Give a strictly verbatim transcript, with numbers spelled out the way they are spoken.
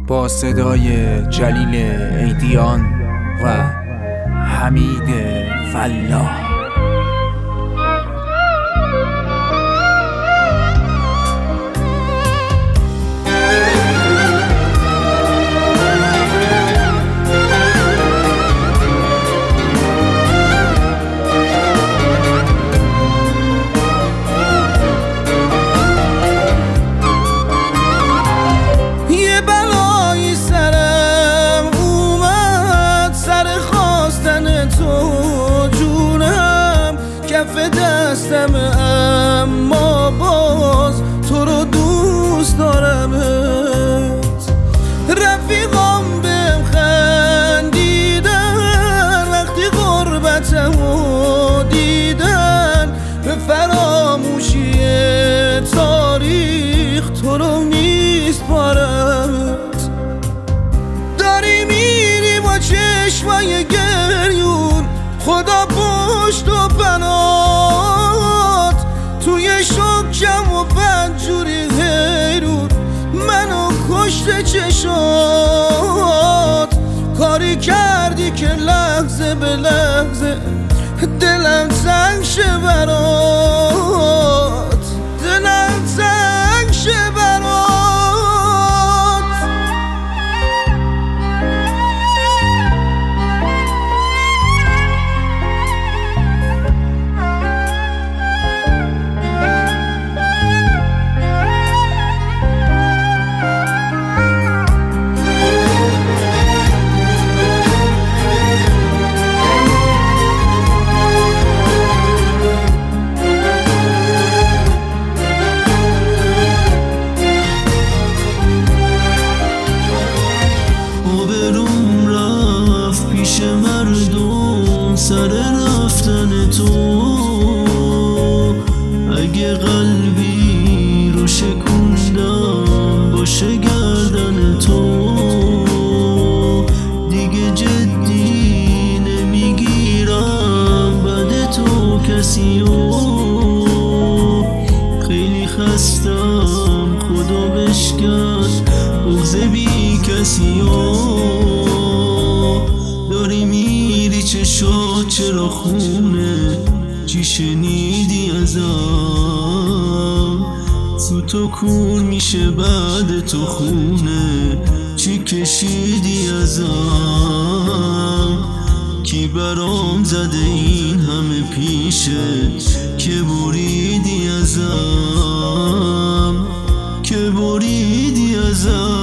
با صدای جلیل ایدیان و حمید فلاح. کف دستم اما باز تو رو دوست دارمت. رفیقام بهم خندیدن وقتی غربتمو دیدن، به فراموشی تاریخ تو رو میسپارمت. داری میری با چشمای گریون، خدا پشت و پنات توی شکم و بدجوری حیرون منو کشته چشات. کاری کردی که لحظه به لحظه دلم تنگ شه برات، دلم تنگ شه برات. سر رفتن تو اگه قلبی رو شکوندم باشه گردن تو، دیگه جدی نمیگیرم بعد تو کسیو. خیلی خستم خدا بشکن بغض بی کسیو. داری میری چشات چرا خونه، چی شنیدی ازم؟ تو تو کور میشه بعد تو خونه، چی کشیدی ازم؟ کی برام زده این همه پیشه که بریدی ازم، که بریدی ازم.